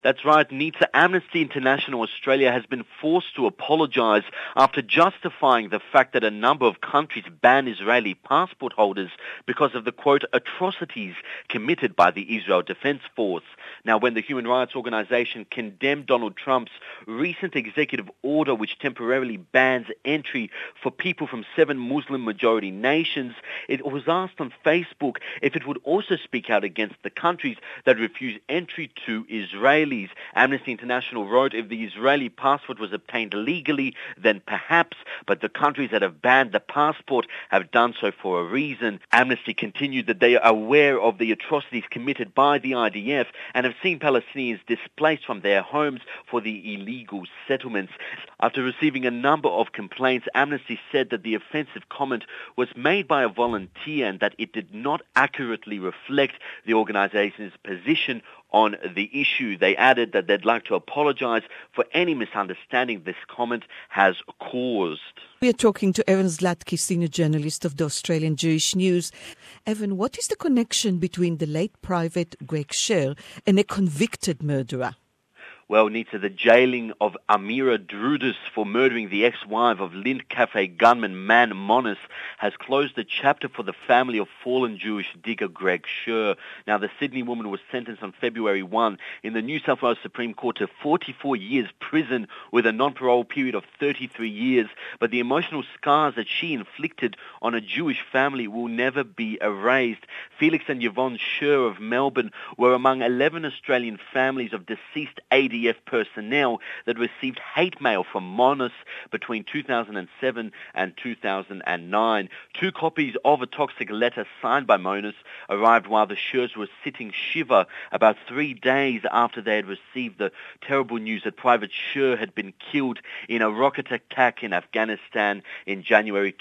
That's right, Nita. Amnesty International Australia has been forced to apologise after justifying the fact that a number of countries ban Israeli passport holders because of the, quote, atrocities committed by the Israel Defence Force. Now, when the human rights organisation condemned Donald Trump's recent executive order which temporarily bans entry for people from 7 Muslim-majority nations, it was asked on Facebook if it would also speak out against the countries that refuse entry to Israelis. Amnesty International wrote, if the Israeli passport was obtained legally, then perhaps, but the countries that have banned the passport have done so for a reason. Amnesty continued that they are aware of the atrocities committed by the IDF and have seen Palestinians displaced from their homes for the illegal settlements. After receiving a number of complaints, Amnesty said that the offensive comment was made by a volunteer and that it did not accurately reflect the organization's position on the issue. They added that they'd like to apologize for any misunderstanding this comment has caused. We are talking to Evan Zlatky, senior journalist of the Australian Jewish News. Evan, what is the connection between the late Private Greg Sher and a convicted murderer? Well, Nita, the jailing of Amira Drudis for murdering the ex-wife of Lind Cafe gunman Man Monis has closed the chapter for the family of fallen Jewish digger Greg Sher. Now, the Sydney woman was sentenced on February 1 in the New South Wales Supreme Court to 44 years prison with a non-parole period of 33 years. But the emotional scars that she inflicted on a Jewish family will never be erased. Felix and Yvonne Sher of Melbourne were among 11 Australian families of deceased ADF personnel that received hate mail from Monis between 2007 and 2009. 2 copies of a toxic letter signed by Monis arrived while the Shers were sitting Shiva about 3 days after they had received the terrible news that Private Sher had been killed in a rocket attack in Afghanistan in January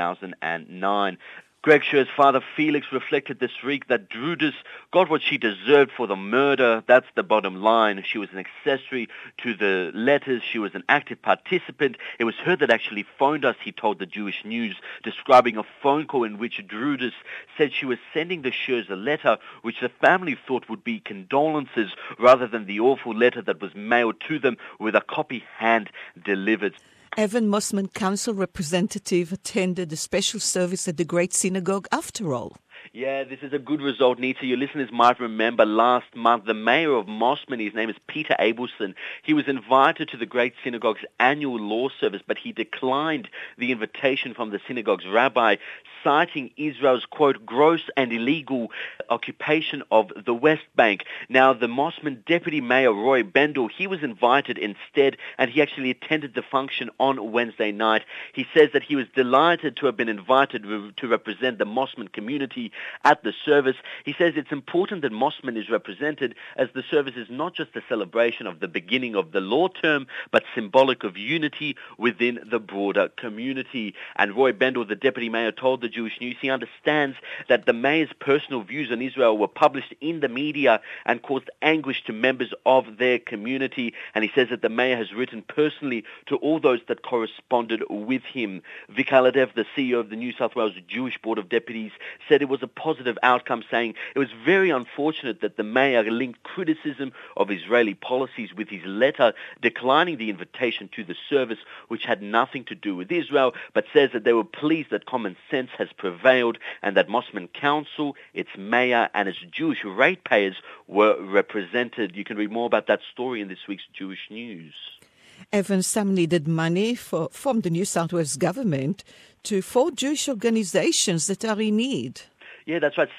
2009. Greg Sher's father, Felix, reflected this week that Drudis got what she deserved for the murder. That's the bottom line. She was an accessory to the letters. She was an active participant. It was her that actually phoned us, he told the Jewish News, describing a phone call in which Drudis said she was sending the Shers a letter which the family thought would be condolences rather than the awful letter that was mailed to them with a copy hand-delivered. Evan Mossman Council representative attended a special service at the Great Synagogue after all. Yeah, this is a good result, Nita. Your listeners might remember last month the mayor of Mossman, his name is Peter Abelson, he was invited to the Great Synagogue's annual law service, but he declined the invitation from the synagogue's rabbi, citing Israel's, quote, gross and illegal occupation of the West Bank. Now, the Mossman deputy mayor, Roy Bendel, he was invited instead, and he actually attended the function on Wednesday night. He says that he was delighted to have been invited to represent the Mossman community at the service. He says it's important that Mossman is represented, as the service is not just a celebration of the beginning of the law term, but symbolic of unity within the broader community. And Roy Bendel, the deputy mayor, told the Jewish News he understands that the mayor's personal views on Israel were published in the media and caused anguish to members of their community. And he says that the mayor has written personally to all those that corresponded with him. Vic Aladev, the CEO of the New South Wales Jewish Board of Deputies, said it was a positive outcome, saying it was very unfortunate that the mayor linked criticism of Israeli policies with his letter declining the invitation to the service, which had nothing to do with Israel, but says that they were pleased that common sense has prevailed and that Mossman Council, its mayor and its Jewish ratepayers were represented. You can read more about that story in this week's Jewish News. Evan, some needed money from the New South Wales government for Jewish organizations that are in need. Yeah, that's right,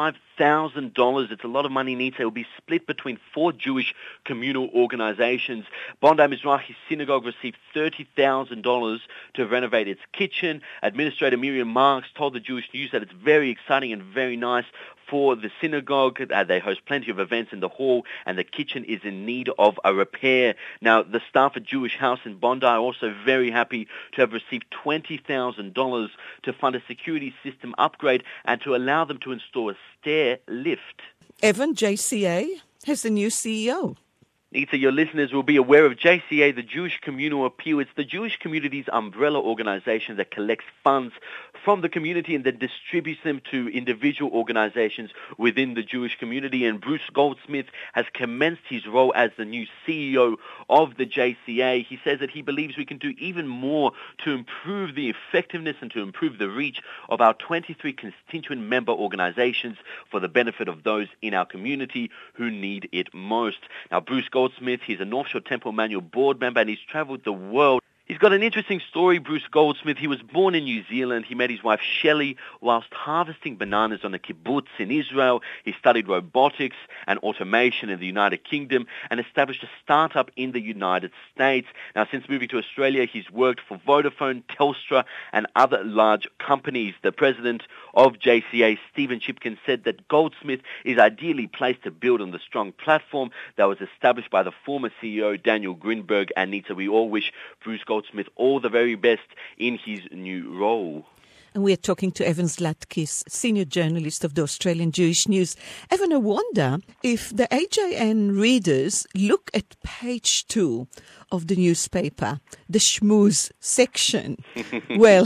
$75,000. It's a lot of money, Nita. It will be split between 4 Jewish communal organizations. Bondi Mizrahi Synagogue received $30,000 to renovate its kitchen. Administrator Miriam Marks told the Jewish News that it's very exciting and very nice for the synagogue. They host plenty of events in the hall, and the kitchen is in need of a repair. Now, the staff at Jewish House in Bondi are also very happy to have received $20,000 to fund a security system upgrade and to allow them to install a stair lift. Evan, JCA has a new CEO. Nita, your listeners will be aware of JCA, the Jewish Communal Appeal. It's the Jewish community's umbrella organization that collects funds from the community and then distributes them to individual organizations within the Jewish community. And Bruce Goldsmith has commenced his role as the new CEO of the JCA. He says that he believes we can do even more to improve the effectiveness and to improve the reach of our 23 constituent member organizations for the benefit of those in our community who need it most. Now, Bruce Goldsmith, he's a North Shore Temple Manual board member, and he's traveled the world. He's got an interesting story, Bruce Goldsmith. He was born in New Zealand. He met his wife Shelley whilst harvesting bananas on a kibbutz in Israel. He studied robotics and automation in the United Kingdom and established a startup in the United States. Now, since moving to Australia, he's worked for Vodafone, Telstra, and other large companies. The president of JCA, Stephen Chipkin, said that Goldsmith is ideally placed to build on the strong platform that was established by the former CEO, Daniel Greenberg. And Nita, we all wish Bruce Goldsmith all the very best in his new role. And we are talking to Evan Zlatkis, senior journalist of the Australian Jewish News. Evan, I wonder if the AJN readers look at page 2 of the newspaper, the schmooze section. Well,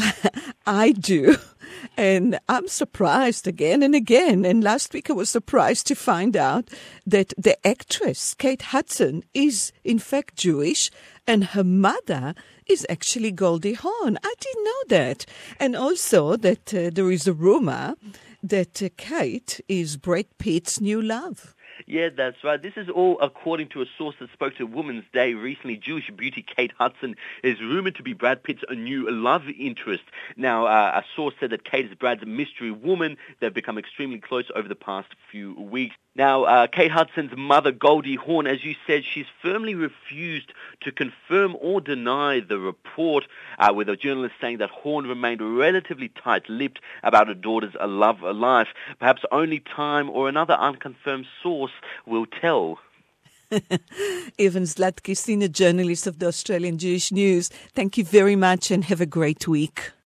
I do. And I'm surprised again and again. And last week I was surprised to find out that the actress, Kate Hudson, is in fact Jewish, and her mother is actually Goldie Hawn. I didn't know that. And also that there is a rumor that Kate is Brad Pitt's new love. Yeah, that's right. This is all according to a source that spoke to Women's Day recently. Jewish beauty Kate Hudson is rumored to be Brad Pitt's new love interest. Now, a source said that Kate is Brad's mystery woman. They've become extremely close over the past few weeks. Now, Kate Hudson's mother, Goldie Hawn, as you said, she's firmly refused to confirm or deny the report, with a journalist saying that Hawn remained relatively tight-lipped about her daughter's love life. Perhaps only time or another unconfirmed source will tell. Evan Zlatkis, senior journalist of the Australian Jewish News. Thank you very much and have a great week.